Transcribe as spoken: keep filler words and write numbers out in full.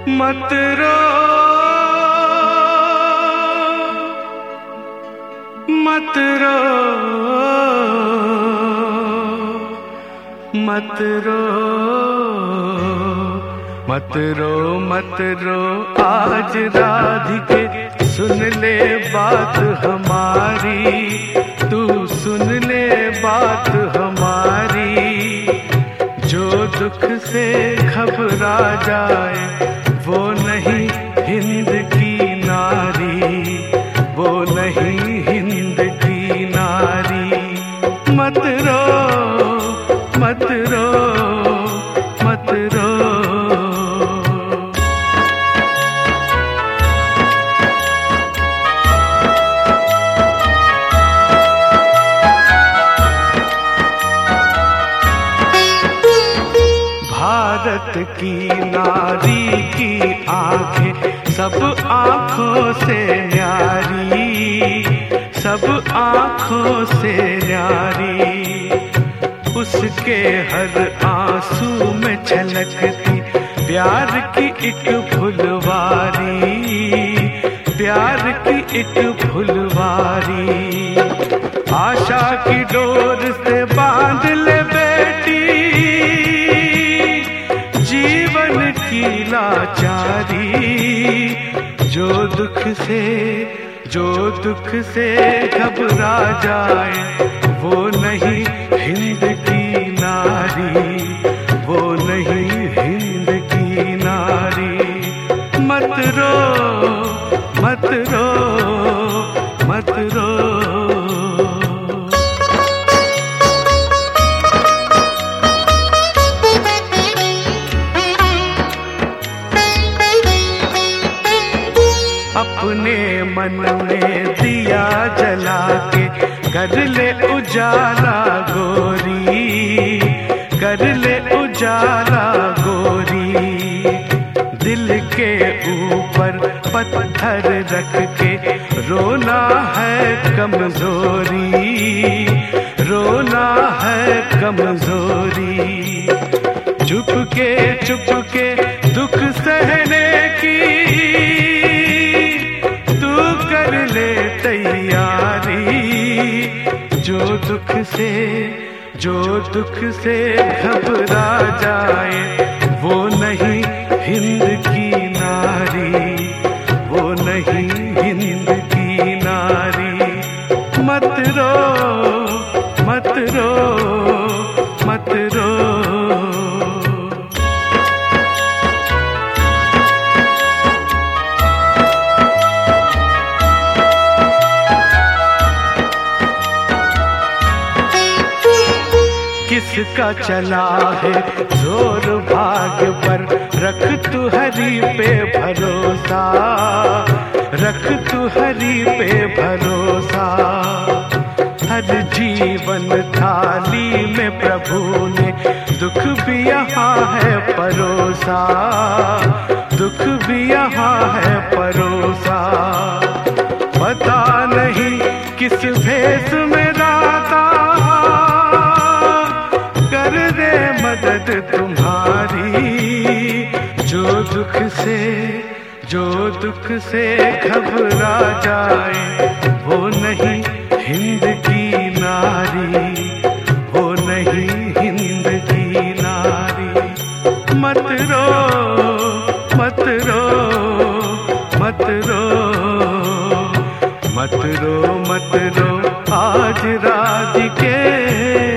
मत रो मत रो मत रो मत रो मत रो आज राधिके सुन ले बात हमारी, तू सुन ले बात हमारी। जो दुख से घबरा जाए वो नहीं हिंद की नारी, वो नहीं हिंद की नारी। मत रो मत रो मत रो। भारत की नारी की आंखें सब आंखों से न्यारी, सब आंखों से न्यारी। उसके हर आंसू में छलकती प्यार की एक फुलवारी, प्यार की एक फुलवारी। आशा की डोर से बांध ले बेटी जीवन की लाचारी। जो दुख से जो दुख से घबरा जाए वो नहीं हिंद की नारी, वो नहीं हिंद की नारी। मत रो मत रो मत रो। अपने मन में दिया जला के कर ले उजाला गोरी, कर ले उजाला गोरी। दिल के ऊपर पत्थर रख के रोना है कमजोरी, रोना है कमजोरी। चुपके चुपके दुख सहने की कर ले तैयारी। जो दुख से जो दुख से घबरा जाए वो नहीं हिंद की नारी, वो नहीं हिंद की नारी। मत रो मत रो मत रो। किसका चला है जोर भाग पर, रख तू हरि पे भरोसा, रख तू हरि पे भरोसा। हर जीवन थाली में प्रभु ने दुख भी यहाँ है परोसा, दुख भी यहाँ है परोसा। पता नहीं किस भेष में राता कर दे मदद तुम्हारी। जो दुख से जो दुख से घबरा जाए वो नहीं हिंद की नारी, वो नहीं हिंद की नारी। मत रो मत रो मत रो मत रो मत रो आज राधिके